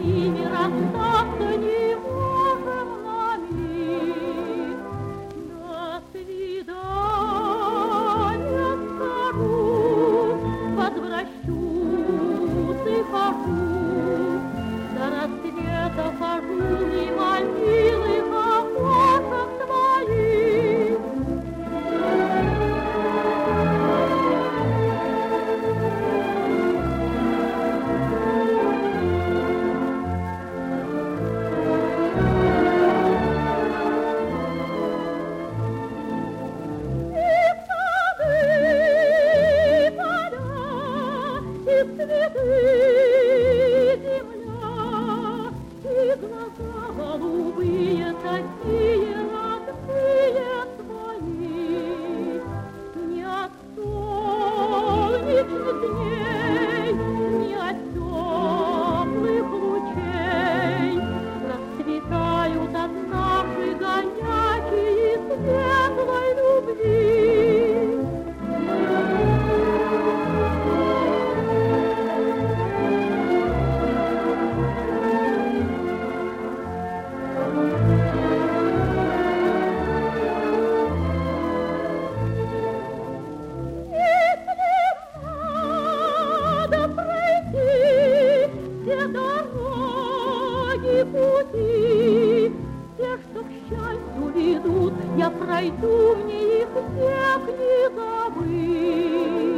ними расстаться не можем на миг. До свидания скажу, возвращусь и хожу, до рассвета хожу мимо милых окошек твоих. Цветы, земля, и глаза голубые, такие родные твои. Не от солнечных дней, не от теплых лучей расцветают от нашей горячей и светлой любви. Все дороги, пути, все, что к счастью ведут, я пройду, мне их всех не забыть.